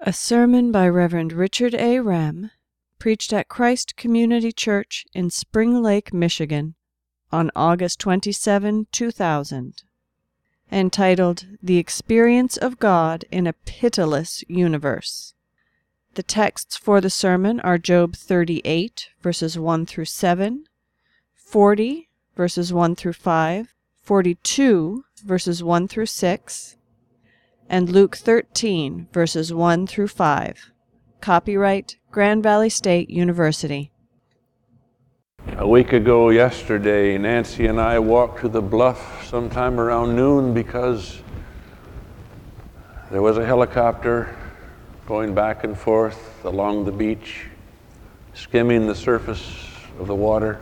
A sermon by Reverend Richard A. Rem, preached at Christ Community Church in Spring Lake, Michigan, on August 27, 2000, entitled The Experience of God in a Pitiless Universe. The texts for the sermon are Job 38, verses 1 through 7, 40, verses 1 through 5, 42, verses 1 through 6, and Luke 13, verses 1 through 5. Copyright Grand Valley State University. A week ago yesterday, Nancy and I walked to the bluff sometime around noon because there was a helicopter going back and forth along the beach, skimming the surface of the water.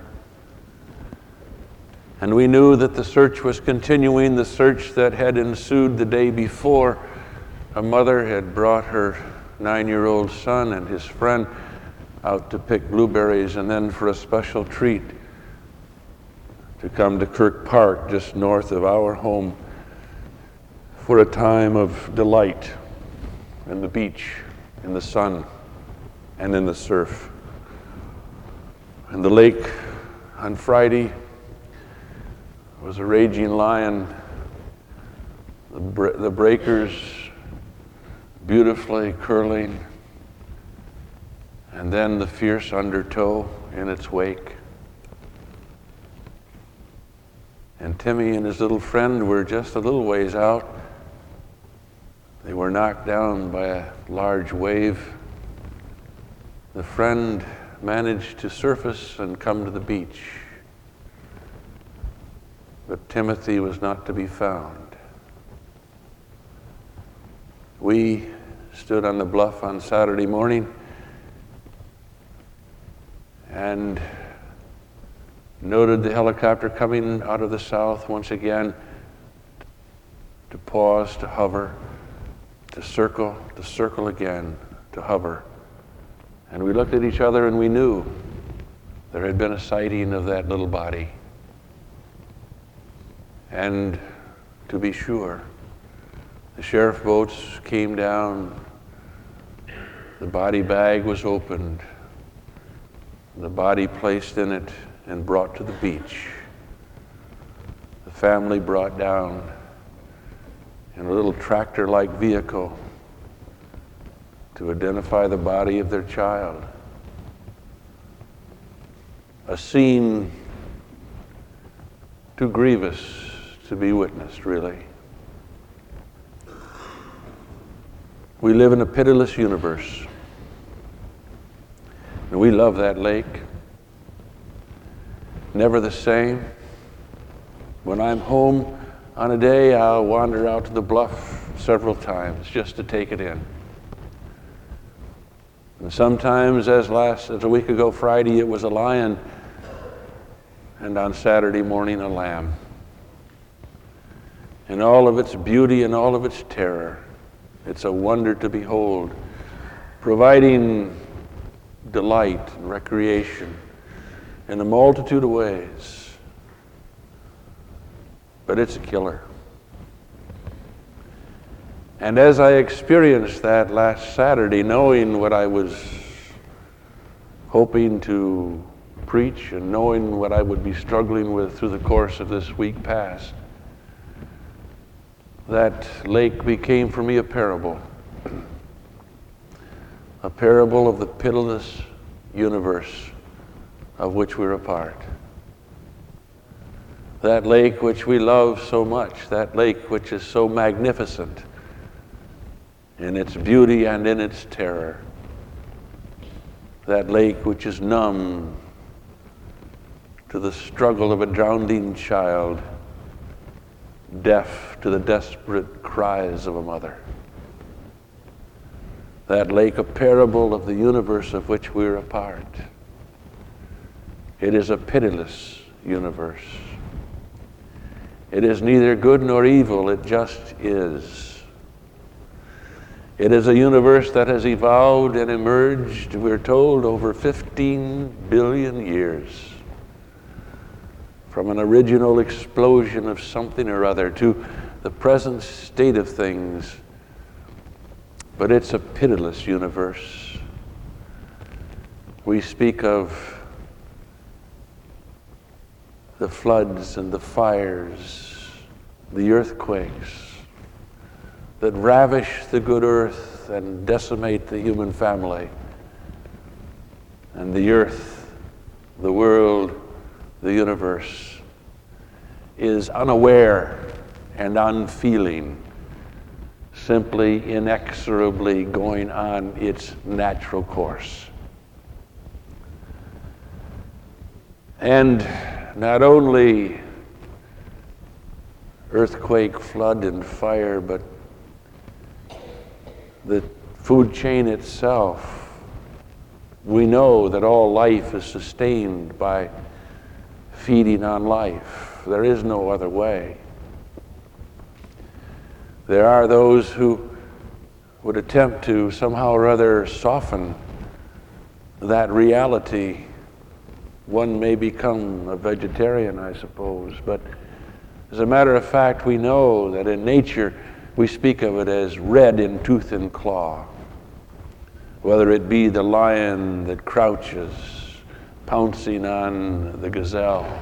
And we knew that the search was continuing, the search that had ensued the day before. A mother had brought her 9-year-old son and his friend out to pick blueberries, and then for a special treat to come to Kirk Park, just north of our home, for a time of delight in the beach, in the sun, and in the surf. And the lake on Friday was a raging lion, the breakers beautifully curling, and then the fierce undertow in its wake. And Timmy and his little friend were just a little ways out. They were knocked down by a large wave. The friend managed to surface and come to the beach, but Timothy was not to be found. We stood on the bluff on Saturday morning and noted the helicopter coming out of the south once again, to pause, to hover, to circle again, to hover. And we looked at each other and we knew there had been a sighting of that little body. And to be sure, the sheriff boats came down, the body bag was opened, the body placed in it and brought to the beach. The family brought down in a little tractor-like vehicle to identify the body of their child. A scene too grievous to be witnessed, really. We live in a pitiless universe, and we love that lake. Never the same. When I'm home on a day, I'll wander out to the bluff several times just to take it in. And sometimes, as a week ago Friday, it was a lion, and on Saturday morning, a lamb. In all of its beauty and all of its terror, it's a wonder to behold, providing delight and recreation in a multitude of ways. But it's a killer. And as I experienced that last Saturday, knowing what I was hoping to preach and knowing what I would be struggling with through the course of this week past, that lake became for me a parable of the pitiless universe of which we're a part. That lake which we love so much, that lake which is so magnificent in its beauty and in its terror. That lake which is numb to the struggle of a drowning child, deaf to the desperate cries of a mother. That lake, a parable of the universe of which we're a part. It is a pitiless universe. It is neither good nor evil, it just is. It is a universe that has evolved and emerged, we're told, over 15 billion years. From an original explosion of something or other to the present state of things but it's a pitiless universe. We speak of the floods and the fires, the earthquakes that ravish the good earth and decimate the human family. And the earth, the world, the universe is unaware and unfeeling, simply inexorably going on its natural course. And not only earthquake, flood, and fire, but the food chain itself. We know that all life is sustained by feeding on life. There is no other way. There are those who would attempt to somehow or other soften that reality. One may become a vegetarian, I suppose, but as a matter of fact, we know that in nature we speak of it as red in tooth and claw. Whether it be the lion that crouches, pouncing on the gazelle,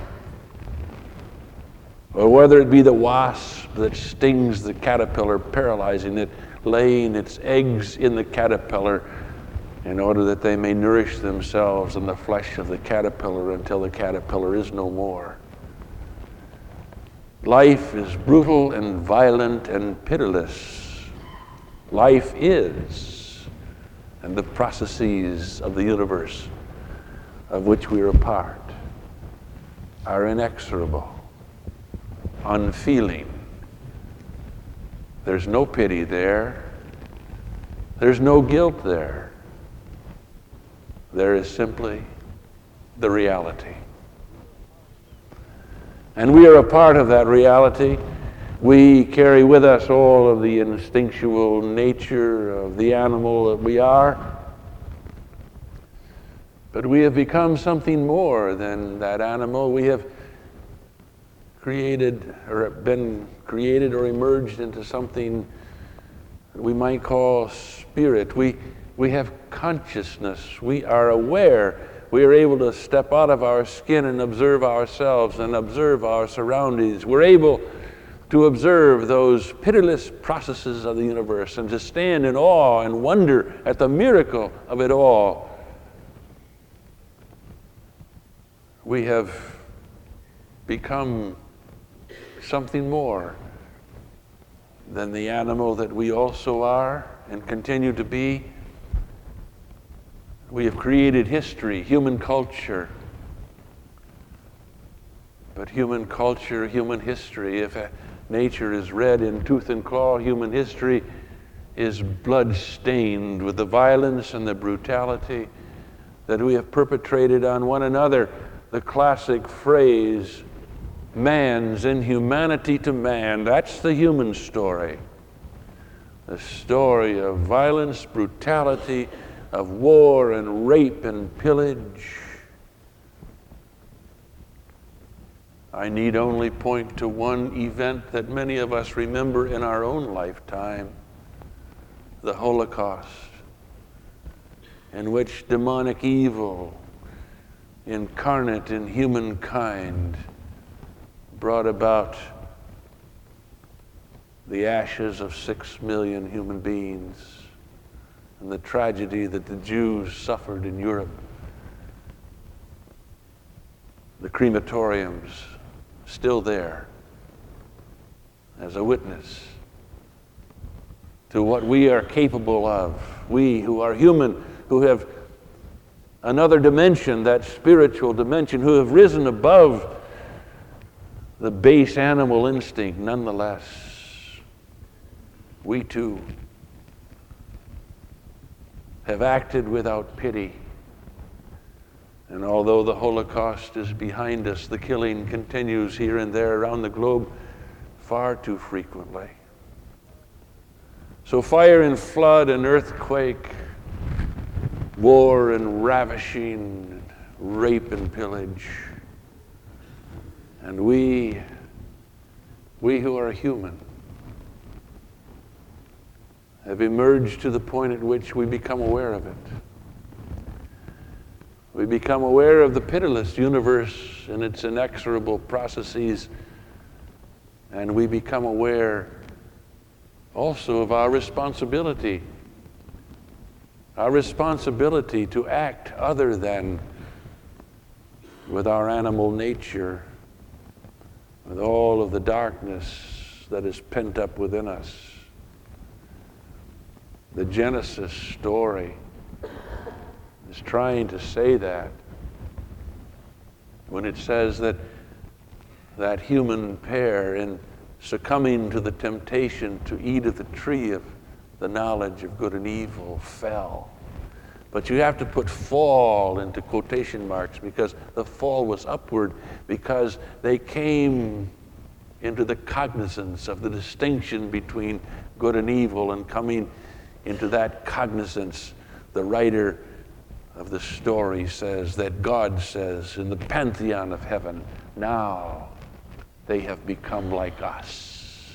or whether it be the wasp that stings the caterpillar, paralyzing it, laying its eggs in the caterpillar in order that they may nourish themselves in the flesh of the caterpillar until the caterpillar is no more. Life is brutal and violent and pitiless. Life is, and the processes of the universe of which we are a part are inexorable, unfeeling. There's no pity there. There's no guilt there. There is simply the reality. And we are a part of that reality. We carry with us all of the instinctual nature of the animal that we are. But we have become something more than that animal. We have created or emerged into something that we might call spirit. We have consciousness. We are aware. We are able to step out of our skin and observe ourselves and observe our surroundings. We're able to observe those pitiless processes of the universe and to stand in awe and wonder at the miracle of it all. We have become something more than the animal that we also are and continue to be. We have created history, human culture. But human culture, human history, if nature is red in tooth and claw, human history is blood-stained with the violence and the brutality that we have perpetrated on one another. The classic phrase, man's inhumanity to man, that's the human story. The story of violence, brutality, of war and rape and pillage. I need only point to one event that many of us remember in our own lifetime, the Holocaust, in which demonic evil incarnate in humankind brought about the ashes of 6 million human beings and the tragedy that the Jews suffered in Europe. The crematoriums still there as a witness to what we are capable of. We who are human, who have another dimension, that spiritual dimension, who have risen above the base animal instinct. Nonetheless, we too have acted without pity. And although the Holocaust is behind us, the killing continues here and there around the globe far too frequently. So fire and flood and earthquake, war and ravishing, rape and pillage. And we who are human, have emerged to the point at which we become aware of it. We become aware of the pitiless universe and its inexorable processes, and we become aware also of our responsibility to act other than with our animal nature, with all of the darkness that is pent up within us. The Genesis story is trying to say that when it says that that human pair, in succumbing to the temptation to eat of the tree of the knowledge of good and evil, fell. But you have to put fall into quotation marks, because the fall was upward, because they came into the cognizance of the distinction between good and evil, and coming into that cognizance, the writer of the story says that God says in the pantheon of heaven, now they have become like us.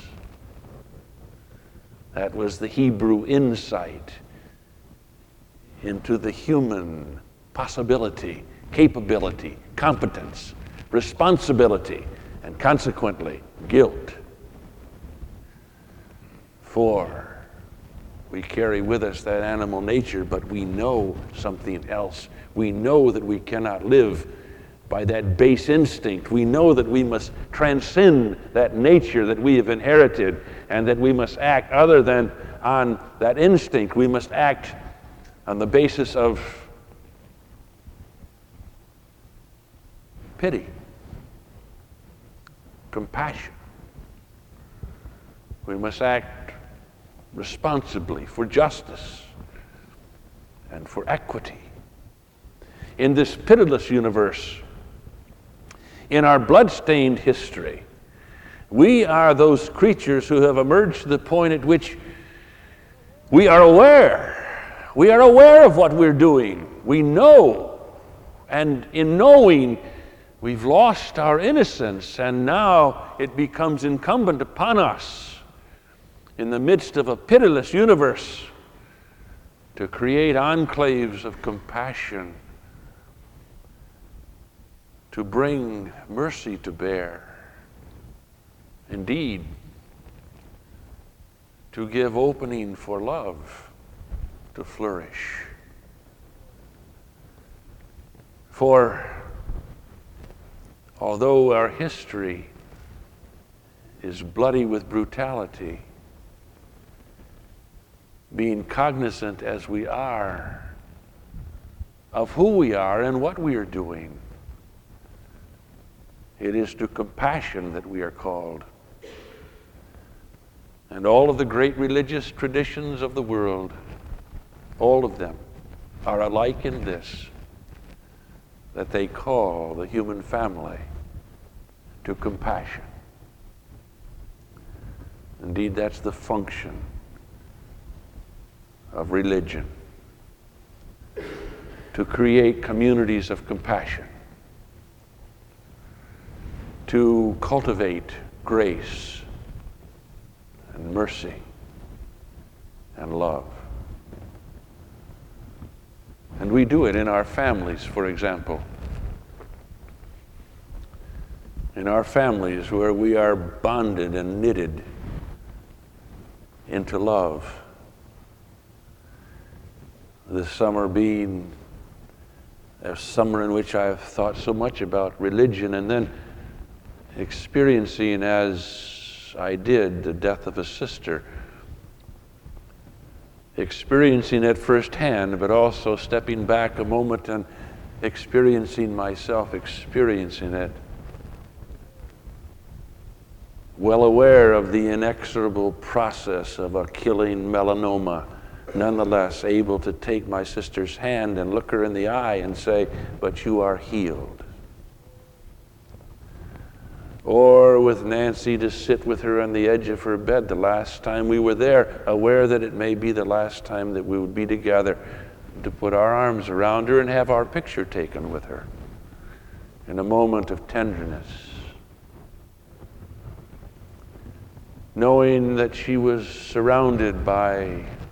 That was the Hebrew insight into the human possibility, capability, competence, responsibility, and consequently, guilt. For we carry with us that animal nature, but we know something else. We know that we cannot live by that base instinct. We know that we must transcend that nature that we have inherited, and that we must act other than on that instinct. We must act on the basis of pity, compassion. We must act responsibly for justice and for equity. In this pitiless universe, in our blood-stained history, we are those creatures who have emerged to the point at which we are aware. We are aware of what we're doing. We know. And in knowing, we've lost our innocence, and now it becomes incumbent upon us, in the midst of a pitiless universe, to create enclaves of compassion, to bring mercy to bear. Indeed, to give opening for love to flourish. For although our history is bloody with brutality, being cognizant as we are of who we are and what we are doing, it is to compassion that we are called. And all of the great religious traditions of the world, all of them, are alike in this, that they call the human family to compassion. Indeed, that's the function of religion, to create communities of compassion, to cultivate grace and mercy and love. And we do it in our families, for example. In our families, where we are bonded and knitted into love. This summer being a summer in which I have thought so much about religion, and then experiencing, as I did, the death of a sister, experiencing it firsthand, but also stepping back a moment and experiencing myself experiencing it. Well aware of the inexorable process of a killing melanoma, nonetheless able to take my sister's hand and look her in the eye and say, "But you are healed." Or with Nancy, to sit with her on the edge of her bed the last time we were there, aware that it may be the last time that we would be together, to put our arms around her and have our picture taken with her in a moment of tenderness, knowing that she was surrounded by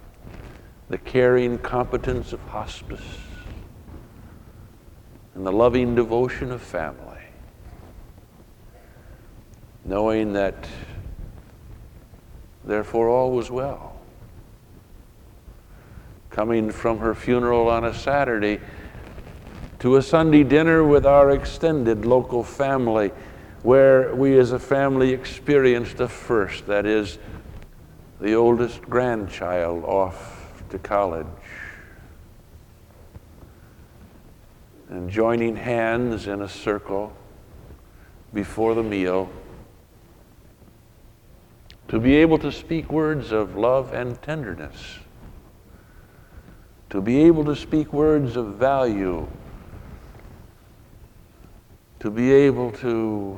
the caring competence of hospice, and the loving devotion of family, knowing that therefore all was well. Coming from her funeral on a Saturday to a Sunday dinner with our extended local family, where we as a family experienced a first, that is, the oldest grandchild off to college. And joining hands in a circle before the meal, to be able to speak words of love and tenderness, to be able to speak words of value, to be able to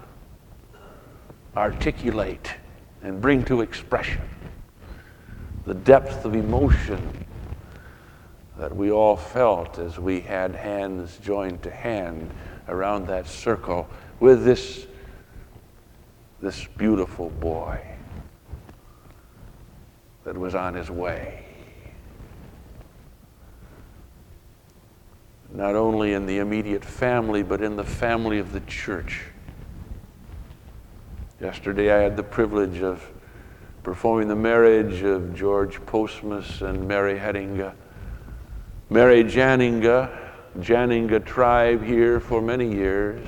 articulate and bring to expression the depth of emotion that we all felt as we had hands joined to hand around that circle with this beautiful boy that was on his way. Not only in the immediate family, but in the family of the church. Yesterday I had the privilege of performing the marriage of George Postmus and Mary Hettinga. Mary Janinga tribe here for many years,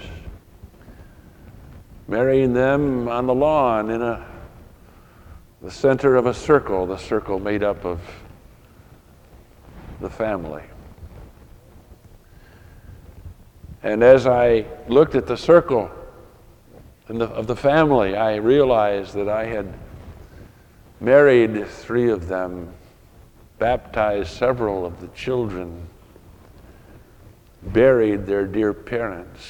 marrying them on the lawn in the center of a circle, the circle made up of the family. And as I looked at the circle of the family, I realized that I had married 3 of them, baptized several of the children, buried their dear parents.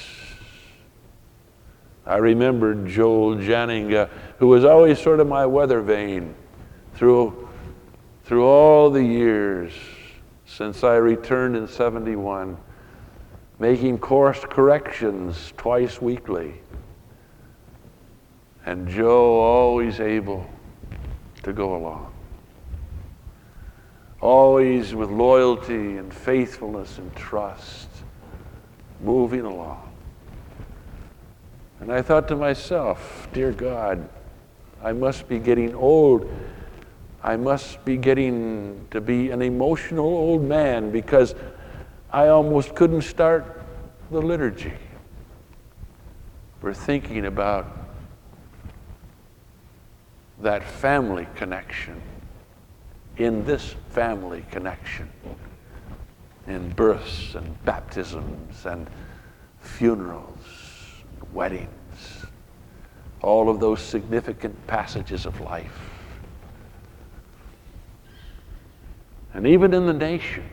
I remembered Joel Janinga, who was always sort of my weather vane through all the years since I returned in '71, making course corrections twice weekly. And Joe always able to go along. Always with loyalty and faithfulness and trust, moving along. And I thought to myself, dear God, I must be getting old. I must be getting to be an emotional old man, because I almost couldn't start the liturgy. We're thinking about that family connection, in this family connection, in births and baptisms and funerals, weddings, all of those significant passages of life. And even in the nation,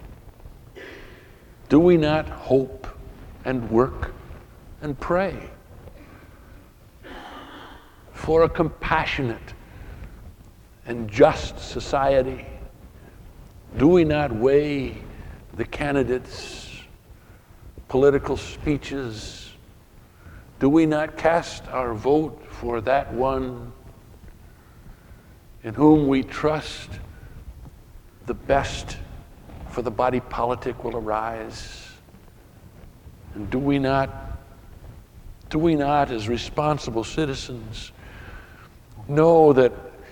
do we not hope and work and pray for a compassionate and just society? Do we not weigh the candidates' political speeches? Do we not cast our vote for that one in whom we trust the best for the body politic will arise? And do we not, as responsible citizens, know that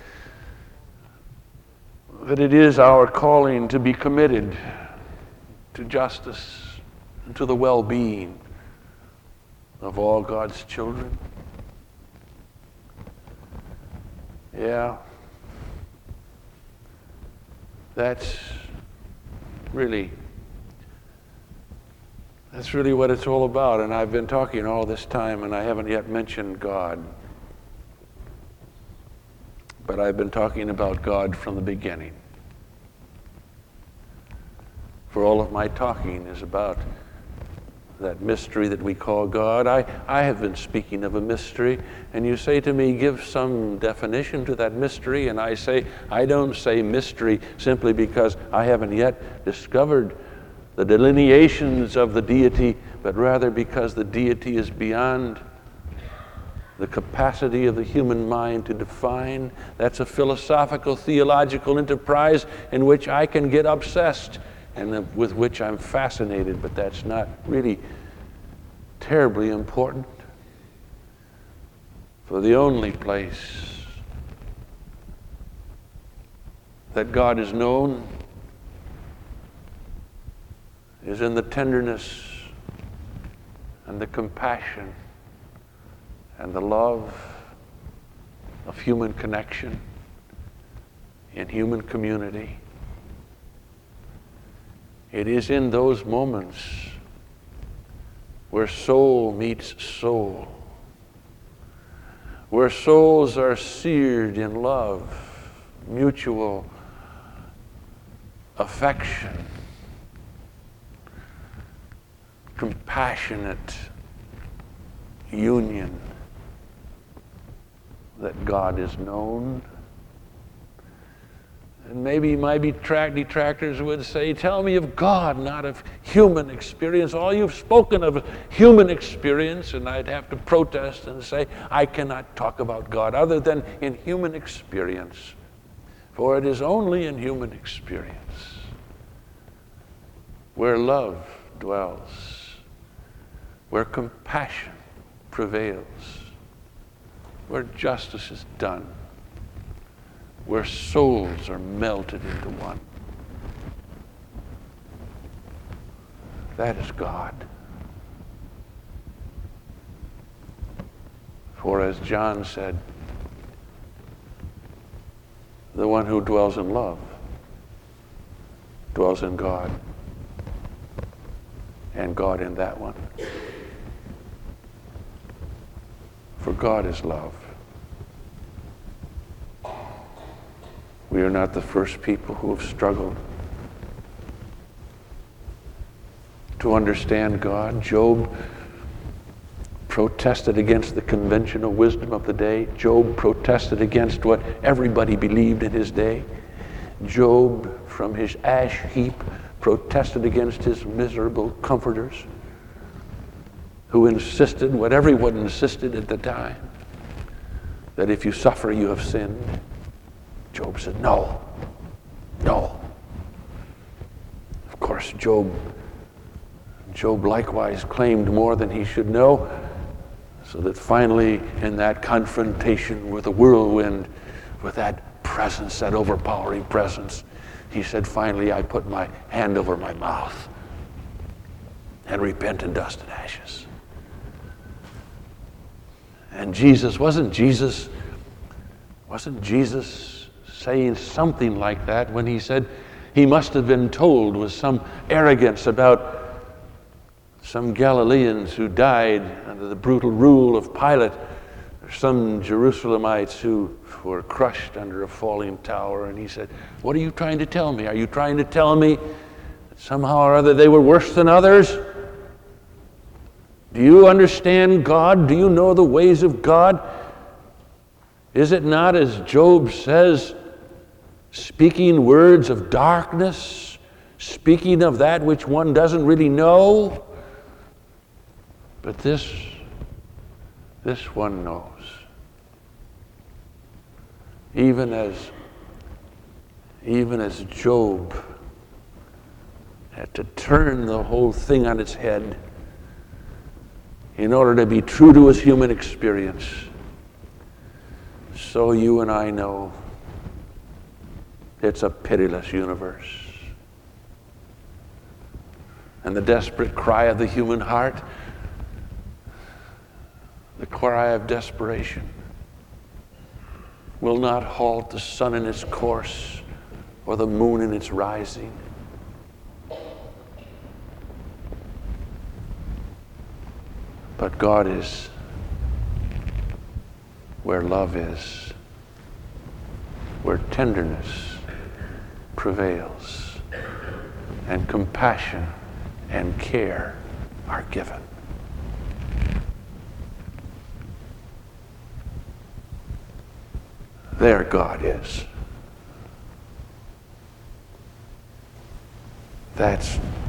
it is our calling to be committed to justice and to the well-being of all God's children? Yeah, that's really what it's all about. And I've been talking all this time, and I haven't yet mentioned God. But I've been talking about God from the beginning. For all of my talking is about that mystery that we call God. I have been speaking of a mystery, and you say to me, give some definition to that mystery, and I say, I don't say mystery simply because I haven't yet discovered the delineations of the deity, but rather because the deity is beyond the capacity of the human mind to define. That's a philosophical, theological enterprise in which I can get obsessed and with which I'm fascinated, but that's not really terribly important. For the only place that God is known is in the tenderness and the compassion and the love of human connection in human community. It is in those moments where soul meets soul, where souls are seared in love, mutual affection, compassionate union, that God is known. And maybe my detractors would say, tell me of God, not of human experience. All you've spoken of human experience, and I'd have to protest and say, I cannot talk about God other than in human experience. For it is only in human experience where love dwells, where compassion prevails, where justice is done, where souls are melted into one. That is God. For as John said, the one who dwells in love dwells in God, and God in that one. For God is love. We are not the first people who have struggled to understand God. Job protested against the conventional wisdom of the day. Job protested against what everybody believed in his day. Job, from his ash heap, protested against his miserable comforters who insisted, what everyone insisted at the time, that if you suffer, you have sinned. Job said, no, no. Of course, Job likewise claimed more than he should know, so that finally, in that confrontation with the whirlwind, with that presence, that overpowering presence, he said, finally, I put my hand over my mouth and repent in dust and ashes. And wasn't Jesus saying something like that when he said he must have been told with some arrogance about some Galileans who died under the brutal rule of Pilate, or some Jerusalemites who were crushed under a falling tower, and he said, what are you trying to tell me? Are you trying to tell me that somehow or other they were worse than others? Do you understand God? Do you know the ways of God? Is it not, as Job says, speaking words of darkness, speaking of that which one doesn't really know? But this one knows. Even as Job had to turn the whole thing on its head in order to be true to his human experience, so you and I know it's a pitiless universe. And the desperate cry of the human heart, the cry of desperation, will not halt the sun in its course or the moon in its rising. But God is where love is, where tenderness prevails, and compassion and care are given. There God is. That's